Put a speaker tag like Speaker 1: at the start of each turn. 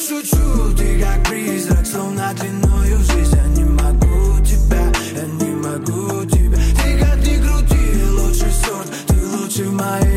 Speaker 1: шучу, ты как призрак, словно длиною жизнь. Я не могу тебя, я не могу тебя. Ты как ни крути, лучший сорт, ты лучший в моей